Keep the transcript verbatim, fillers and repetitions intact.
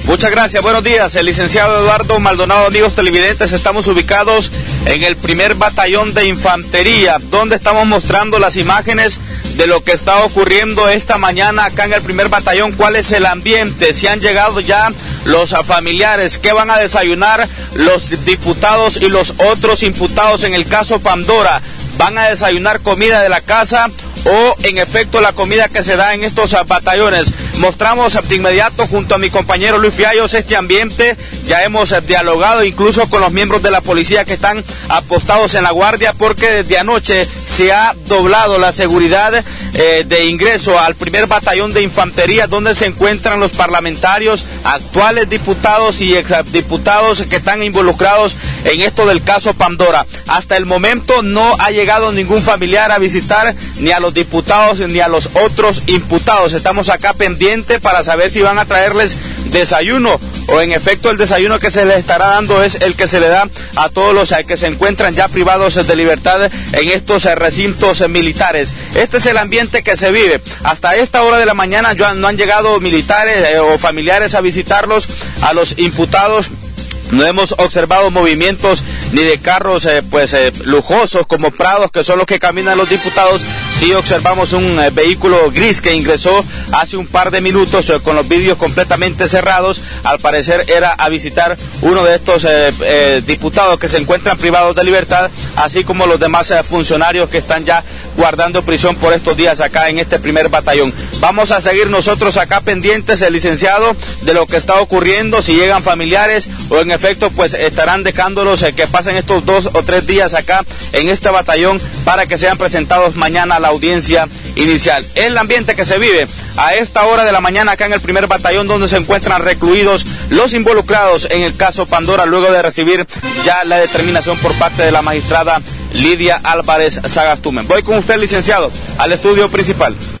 Muchas gracias, buenos días, el licenciado Eduardo Maldonado. Amigos televidentes, estamos ubicados en el primer batallón de infantería, donde estamos mostrando las imágenes de lo que está ocurriendo esta mañana acá en el primer batallón. ¿Cuál es el ambiente? Si han llegado ya los familiares, ¿qué van a desayunar los diputados y los otros imputados en el caso Pandora? ¿Van a desayunar comida de la casa o en efecto la comida que se da en estos batallones? Mostramos de inmediato junto a mi compañero Luis Fiallos este ambiente. Ya hemos dialogado incluso con los miembros de la policía que están apostados en la guardia, porque desde anoche se ha doblado la seguridad eh, de ingreso al primer batallón de infantería, donde se encuentran los parlamentarios, actuales diputados y exdiputados que están involucrados en esto del caso Pandora. Hasta el momento no ha llegado ningún familiar a visitar ni a los diputados ni a los otros imputados. Estamos acá pendientes para saber si van a traerles desayuno o en efecto el desayuno que se les estará dando es el que se le da a todos los que se encuentran ya privados de libertad en estos recintos militares. Este es el ambiente que se vive. Hasta esta hora de la mañana ya no han llegado militares eh, o familiares a visitarlos a los imputados. No hemos observado movimientos ni de carros eh, pues eh, lujosos como Prados, que son los que caminan los diputados. Sí observamos un eh, vehículo gris que ingresó hace un par de minutos eh, con los vidrios completamente cerrados. Al parecer era a visitar uno de estos eh, eh, diputados que se encuentran privados de libertad, así como los demás eh, funcionarios que están ya guardando prisión por estos días acá en este primer batallón. Vamos a seguir nosotros acá pendientes, el licenciado, de lo que está ocurriendo, si llegan familiares o en efecto pues estarán dejándolos eh, que pasen estos dos o tres días acá en este batallón para que sean presentados mañana a la audiencia inicial. El ambiente que se vive a esta hora de la mañana acá en el primer batallón, donde se encuentran recluidos los involucrados en el caso Pandora, luego de recibir ya la determinación por parte de la magistrada Lidia Álvarez Sagastumen. Voy con usted, licenciado, al estudio principal.